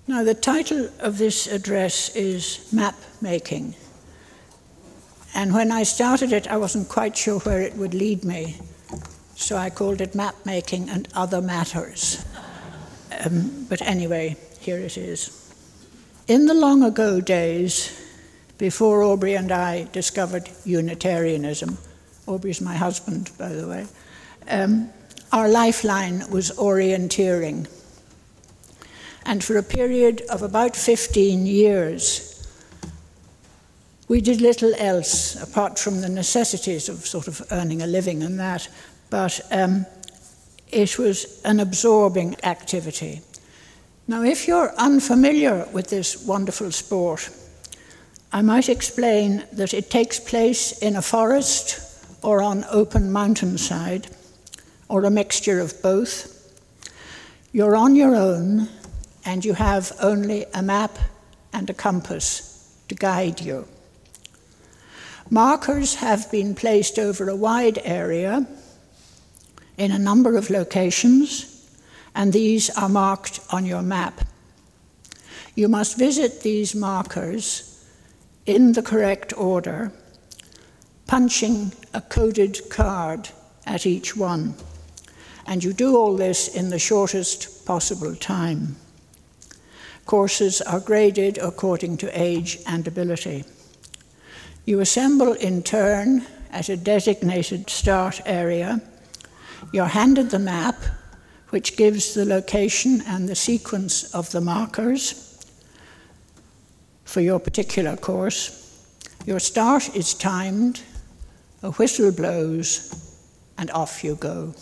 Now, the title of this address is Map Making. And when I started it, I wasn't quite sure where it would lead me. So I called it Map Making and Other Matters. But anyway, here it is. In the long ago days, before Aubrey and I discovered Unitarianism, Aubrey's my husband, by the way, our lifeline was orienteering. And for a period of about 15 years, we did little else apart from the necessities of sort of earning a living and that, but it was an absorbing activity. Now, if you're unfamiliar with this wonderful sport, I might explain that it takes place in a forest or on open mountainside, or a mixture of both. You're on your own, and you have only a map and a compass to guide you. Markers have been placed over a wide area in a number of locations, and these are marked on your map. You must visit these markers in the correct order, punching a coded card at each one. And you do all this in the shortest possible time. Courses are graded according to age and ability. You assemble in turn at a designated start area. You're handed the map, which gives the location and the sequence of the markers for your particular course. Your start is timed, a whistle blows, and off you go.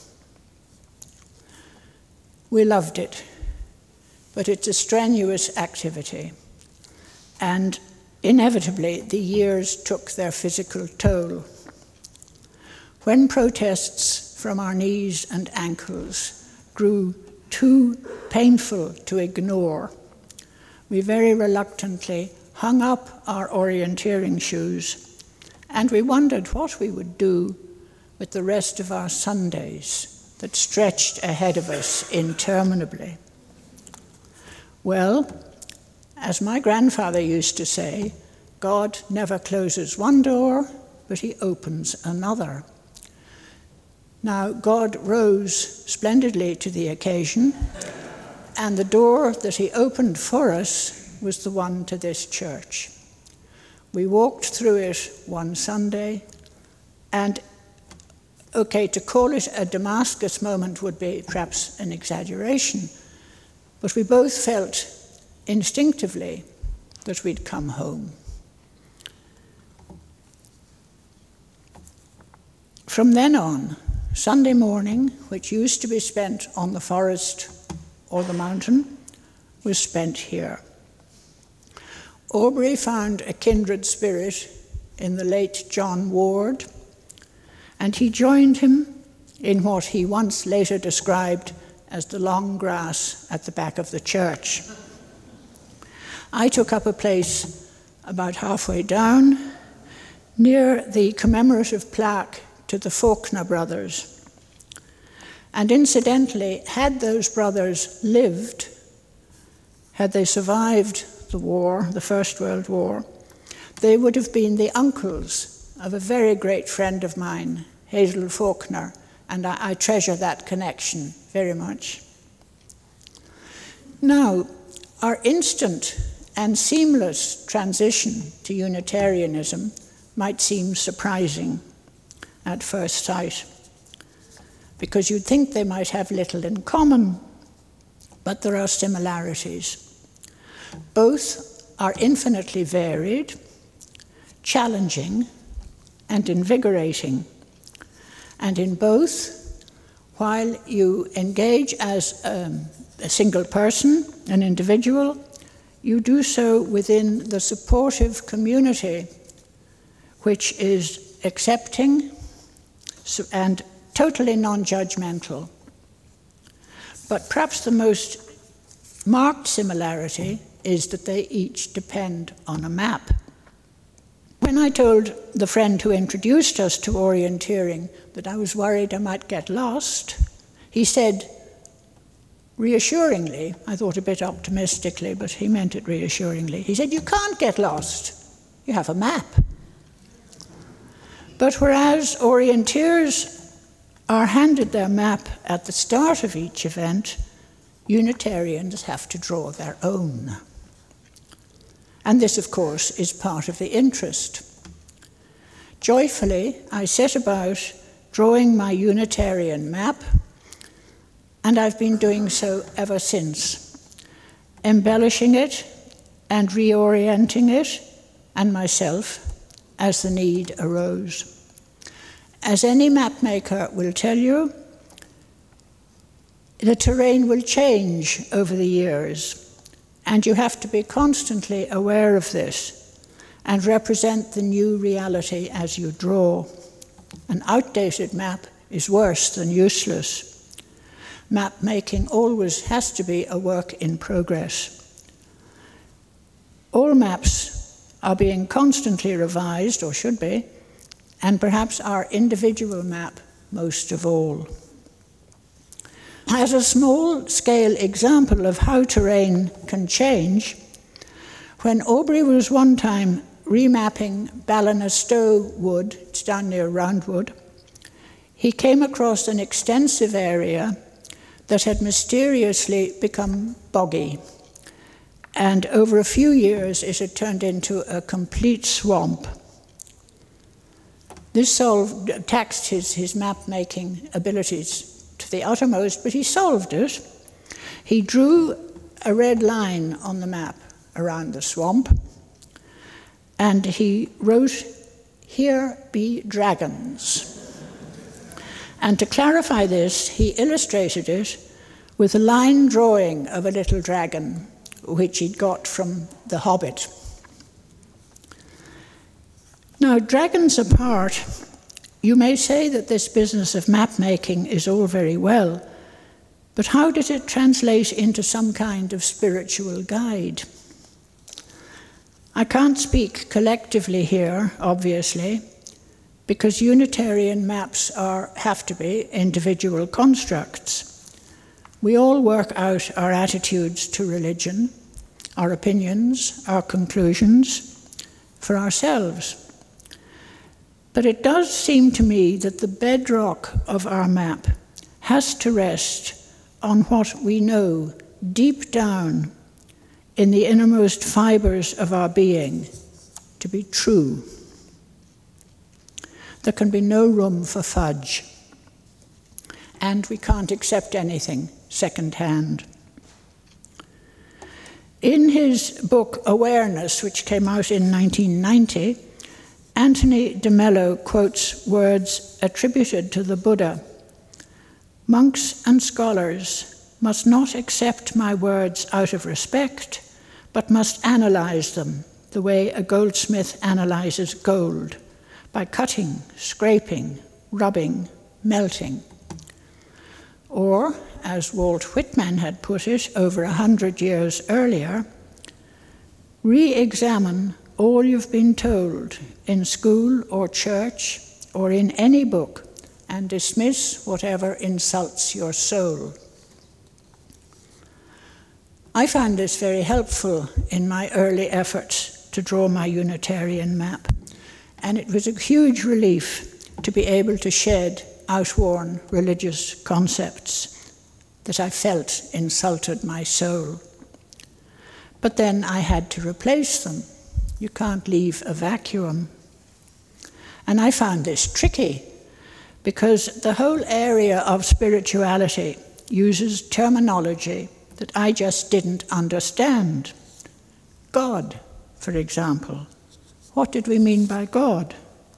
We loved it. But it's a strenuous activity, and inevitably the years took their physical toll. When protests from our knees and ankles grew too painful to ignore, we very reluctantly hung up our orienteering shoes, and we wondered what we would do with the rest of our Sundays that stretched ahead of us interminably. Well, as my grandfather used to say, God never closes one door, but he opens another. Now, God rose splendidly to the occasion, and the door that he opened for us was the one to this church. We walked through it one Sunday, and to call it a Damascus moment would be perhaps an exaggeration, but we both felt instinctively that we'd come home. From then on, Sunday morning, which used to be spent on the forest or the mountain, was spent here. Aubrey found a kindred spirit in the late John Ward, and he joined him in what he once later described as the long grass at the back of the church. I took up a place about halfway down, near the commemorative plaque to the Faulkner brothers. And incidentally, had those brothers lived, had they survived the war, the First World War, they would have been the uncles of a very great friend of mine, Hazel Faulkner, and I treasure that connection very much. Now, our instant and seamless transition to Unitarianism might seem surprising at first sight, because you'd think they might have little in common, but there are similarities. Both are infinitely varied, challenging, and invigorating. And in both, while you engage as a single person, an individual, you do so within the supportive community, which is accepting and totally non-judgmental. But perhaps the most marked similarity is that they each depend on a map. When I told the friend who introduced us to orienteering that I was worried I might get lost, he said, reassuringly, I thought a bit optimistically, but he meant it reassuringly. He said, "You can't get lost. You have a map." But whereas orienteers are handed their map at the start of each event, Unitarians have to draw their own. And this, of course, is part of the interest. Joyfully, I set about drawing my Unitarian map, and I've been doing so ever since, embellishing it and reorienting it and myself as the need arose. As any map maker will tell you, the terrain will change over the years, and you have to be constantly aware of this and represent the new reality as you draw. An outdated map is worse than useless. Map making always has to be a work in progress. All maps are being constantly revised, or should be, and perhaps our individual map most of all. As a small-scale example of how terrain can when Aubrey was one time remapping Ballinastow Wood, it's down near Roundwood, he came across an extensive area that had mysteriously become boggy, and over a few years it had turned into a complete swamp. This taxed his map-making abilities to the uttermost, but he solved it. He drew a red line on the map around the swamp, and he wrote, "Here be dragons." And to clarify this, he illustrated it with a line drawing of a little dragon, which he'd got from The Hobbit. Now, dragons apart, you may say that this business of map making is all very well, but how did it translate into some kind of spiritual guide? I can't speak collectively here, obviously, because Unitarian maps have to be individual constructs. We all work out our attitudes to religion, our opinions, our conclusions, for ourselves. But it does seem to me that the bedrock of our map has to rest on what we know deep down in the innermost fibers of our being to be true. There can be no room for fudge, and we can't accept anything second-hand. In his book Awareness, which came out in 1990, Anthony de Mello quotes words attributed to the Buddha. "Monks and scholars must not accept my words out of respect, but must analyze them the way a goldsmith analyzes gold, by cutting, scraping, rubbing, melting." Or, as Walt Whitman had put it over 100 years earlier, re-examine all you've been told in school or church or in any book, and dismiss whatever insults your soul. I found this very helpful in my early efforts to draw my Unitarian map, and it was a huge relief to be able to shed outworn religious concepts that I felt insulted my soul. But then I had to replace them. You can't leave a vacuum. And I found this tricky because the whole area of spirituality uses terminology that I just didn't understand. God, for example. What did we mean by God?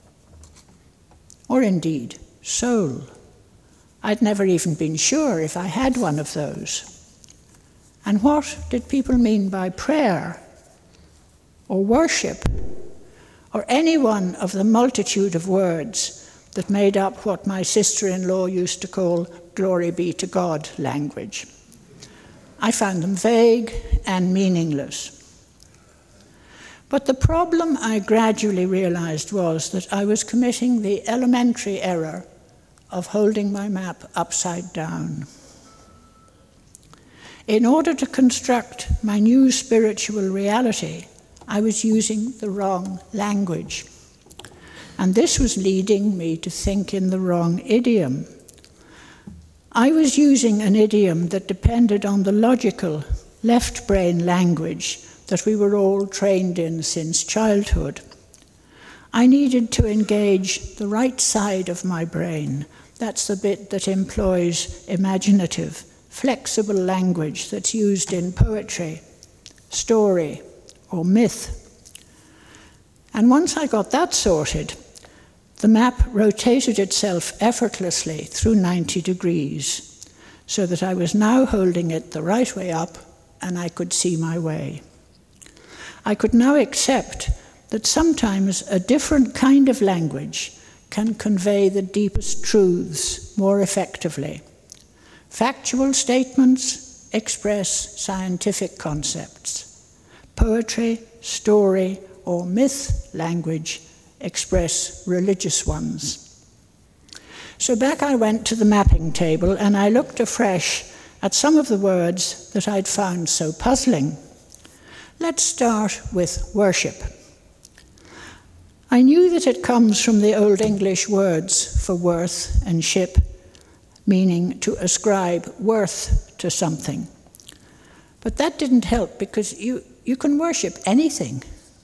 Or indeed, soul. I'd never even been sure if I had one of those. And what did people mean by prayer, or worship, or any one of the multitude of words that made up what my sister-in-law used to call glory be to God language? I found them vague and meaningless. But the problem I gradually realized was that I was committing the elementary error of holding my map upside down. In order to construct my new spiritual reality, I was using the wrong language. And this was leading me to think in the wrong idiom. I was using an idiom that depended on the logical left brain language that we were all trained in since childhood. I needed to engage the right side of my brain. That's the bit that employs imaginative, flexible language that's used in poetry, story, or myth. And once I got that sorted, the map rotated itself effortlessly through 90 degrees, so that I was now holding it the right way up and I could see my way. I could now accept that sometimes a different kind of language can convey the deepest truths more effectively. Factual statements express scientific concepts. Poetry, story, or myth language express religious ones. So back I went to the mapping table and I looked afresh at some of the words that I'd found so puzzling. Let's start with worship. I knew that it comes from the Old English words for worth and ship, meaning to ascribe worth to something. But that didn't help because you can worship anything.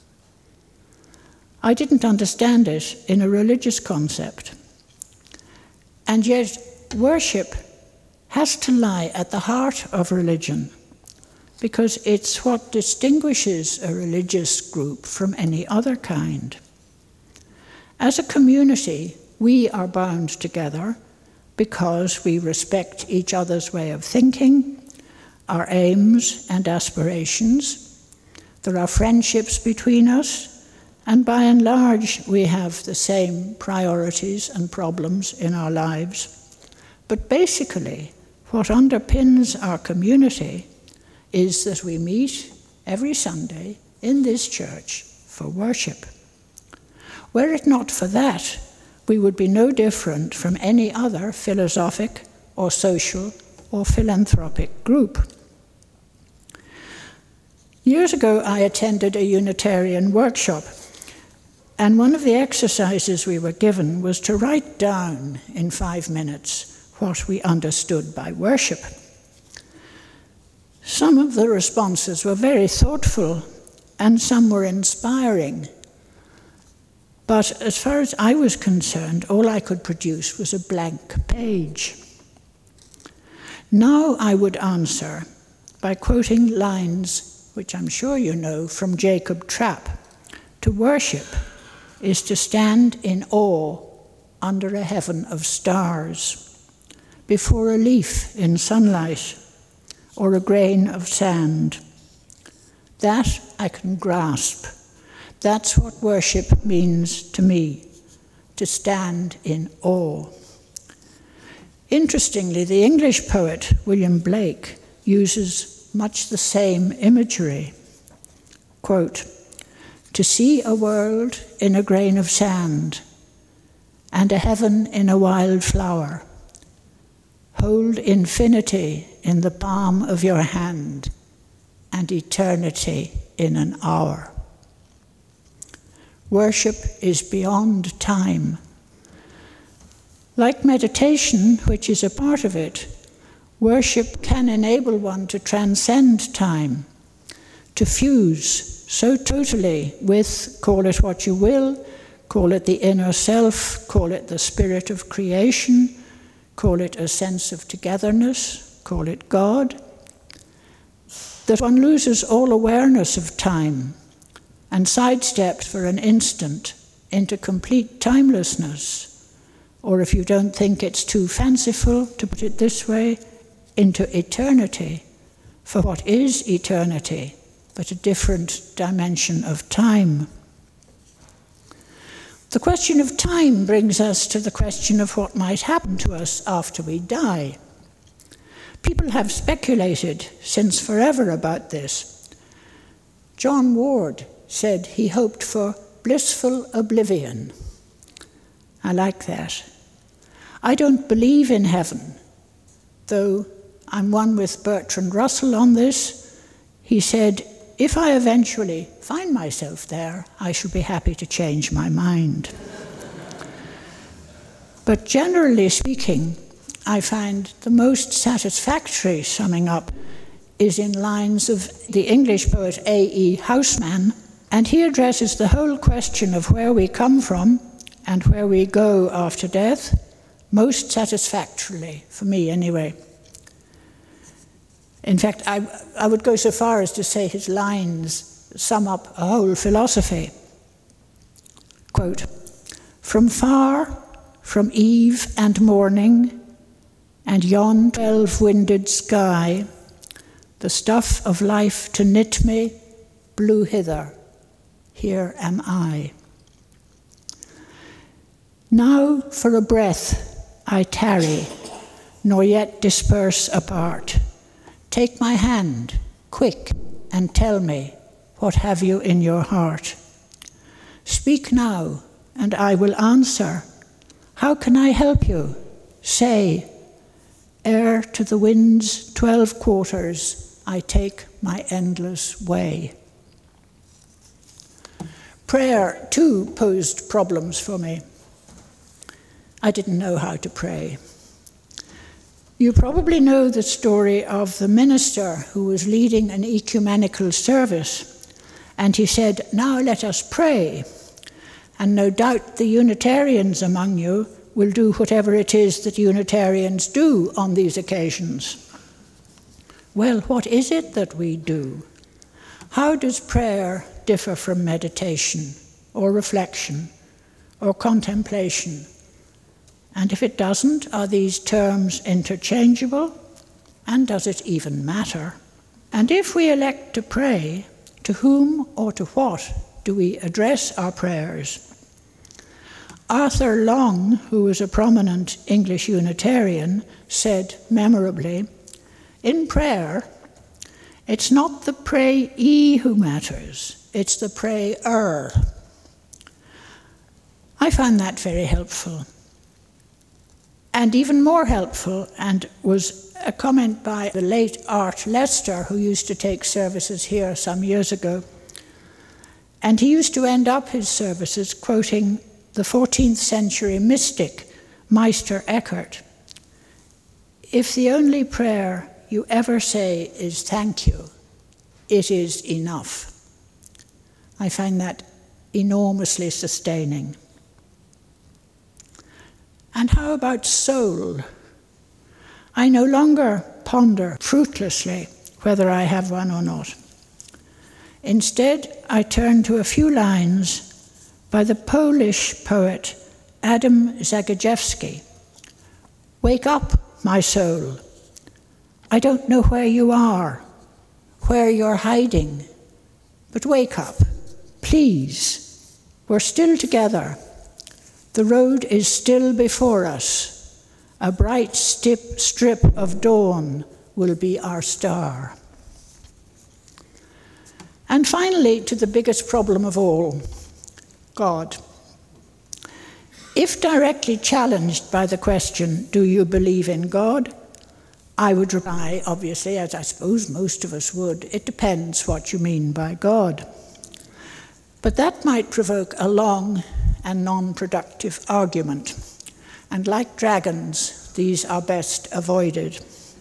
I didn't understand it in a religious concept. And yet, worship has to lie at the heart of religion, because it's what distinguishes a religious group from any other kind. As a community, we are bound together because we respect each other's way of thinking, our aims and aspirations. There are friendships between us, and by and large, we have the same priorities and problems in our lives. But basically, what underpins our community is that we meet every Sunday in this church for worship. Were it not for that, we would be no different from any other philosophic or social or philanthropic group. Years ago, I attended a Unitarian workshop, and one of the exercises we were given was to write down in 5 minutes what we understood by worship. Some of the responses were very thoughtful, and some were inspiring. But as far as I was concerned, all I could produce was a blank page. Now I would answer by quoting lines, which I'm sure you know, from Jacob Trapp. To worship is to stand in awe under a heaven of stars, before a leaf in sunlight, or a grain of sand. That I can grasp. That's what worship means to me, to stand in awe. Interestingly, the English poet William Blake uses much the same imagery. Quote, "To see a world in a grain of sand, and a heaven in a wild flower. Hold infinity in the palm of your hand, and eternity in an hour." Worship is beyond time. Like meditation, which is a part of it, worship can enable one to transcend time, to fuse so totally with, call it what you will, call it the inner self, call it the spirit of creation, call it a sense of togetherness, call it God, that one loses all awareness of time and sidesteps for an instant into complete timelessness, or if you don't think it's too fanciful to put it this way, into eternity, for what is eternity but a different dimension of time. The question of time brings us to the question of what might happen to us after we die. People have speculated since forever about this. John Ward said he hoped for blissful oblivion. I like that. I don't believe in heaven, though I'm one with Bertrand Russell on this. He said, if I eventually find myself there, I shall be happy to change my mind. But generally speaking, I find the most satisfactory summing up is in lines of the English poet A.E. Housman, and he addresses the whole question of where we come from and where we go after death most satisfactorily, for me anyway. In fact, I would go so far as to say his lines sum up a whole philosophy. Quote, from far, from eve and morning, and yon 12-winded sky, the stuff of life to knit me blew hither. Here am I. Now for a breath I tarry, nor yet disperse apart. Take my hand, quick, and tell me, what have you in your heart? Speak now, and I will answer. How can I help you? Say, ere to the wind's 12 quarters I take my endless way. Prayer, too, posed problems for me. I didn't know how to pray. You probably know the story of the minister who was leading an ecumenical service, and he said, now let us pray. And no doubt the Unitarians among you will do whatever it is that Unitarians do on these occasions. Well, what is it that we do? How does prayer differ from meditation, or reflection, or contemplation? And if it doesn't, are these terms interchangeable? And does it even matter? And if we elect to pray, to whom or to what do we address our prayers? Arthur Long, who was a prominent English Unitarian, said memorably, in prayer, it's not the prayee who matters, it's the prayer. I found that very helpful. And even more helpful, and was a comment by the late Art Lester, who used to take services here some years ago. And he used to end up his services quoting the 14th century mystic, Meister Eckhart. If the only prayer you ever say is thank you, it is enough. I find that enormously sustaining. And how about soul? I no longer ponder fruitlessly whether I have one or not. Instead, I turn to a few lines by the Polish poet Adam Zagajewski. Wake up, my soul. I don't know where you are, where you're hiding, but wake up, please. We're still together. The road is still before us. A bright strip of dawn will be our star. And finally, to the biggest problem of all, God. If directly challenged by the question, do you believe in God? I would reply, obviously, as I suppose most of us would, it depends what you mean by God. But that might provoke a long and non-productive argument. And like dragons, these are best avoided.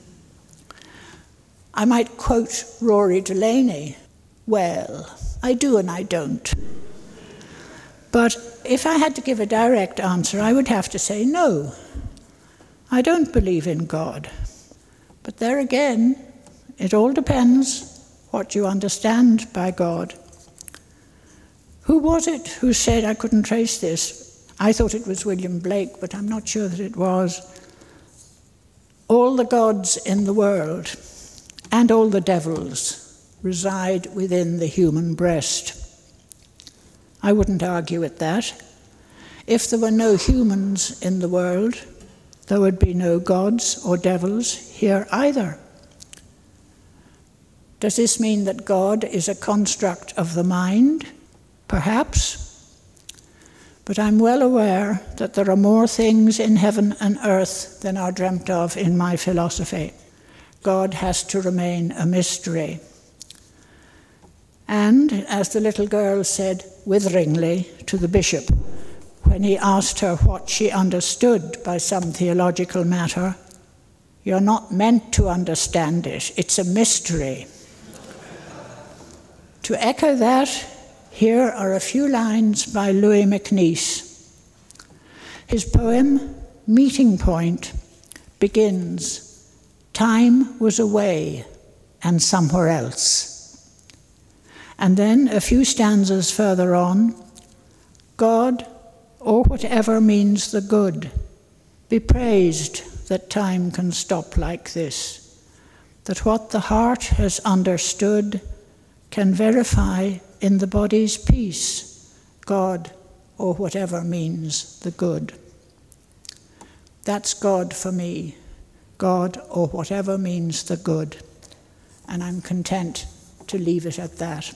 I might quote Rory Delaney, well, I do and I don't. But if I had to give a direct answer, I would have to say no. I don't believe in God. But there again, it all depends what you understand by God. Who was it who said, I couldn't trace this? I thought it was William Blake, but I'm not sure that it was. All the gods in the world and all the devils reside within the human breast. I wouldn't argue with that. If there were no humans in the world, there would be no gods or devils here either. Does this mean that God is a construct of the mind? Perhaps. But I'm well aware that there are more things in heaven and earth than are dreamt of in my philosophy. God has to remain a mystery. And, as the little girl said witheringly to the bishop when he asked her what she understood by some theological matter, "You're not meant to understand it. It's a mystery." To echo that, here are a few lines by Louis MacNeice. His poem, Meeting Point, begins, "Time was away and somewhere else." And then, a few stanzas further on, "God, or whatever means the good, be praised that time can stop like this, that what the heart has understood can verify in the body's peace, God, or whatever means the good." That's God for me, God, or whatever means the good. And I'm content to leave it at that.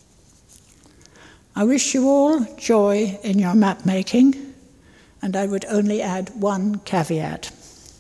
I wish you all joy in your map making, and I would only add one caveat.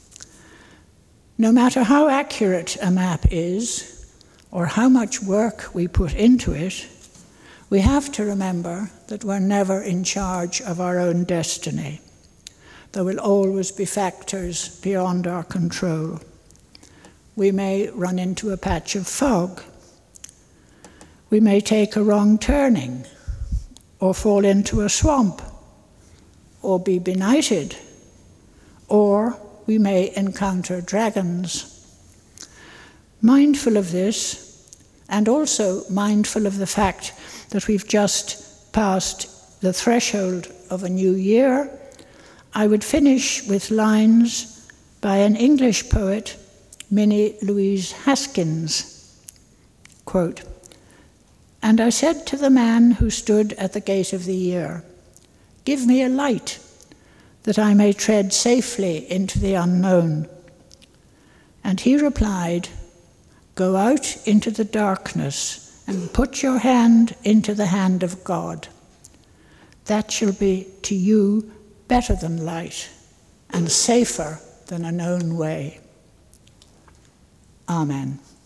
No matter how accurate a map is, or how much work we put into it, we have to remember that we're never in charge of our own destiny. There will always be factors beyond our control. We may run into a patch of fog. We may take a wrong turning, or fall into a swamp, or be benighted, or we may encounter dragons. Mindful of this, and also mindful of the fact that we've just passed the threshold of a new year, I would finish with lines by an English poet, Minnie Louise Haskins. Quote, "And I said to the man who stood at the gate of the year, 'Give me a light, that I may tread safely into the unknown.' And he replied, 'Go out into the darkness and put your hand into the hand of God. That shall be to you better than light and safer than a known way.' Amen."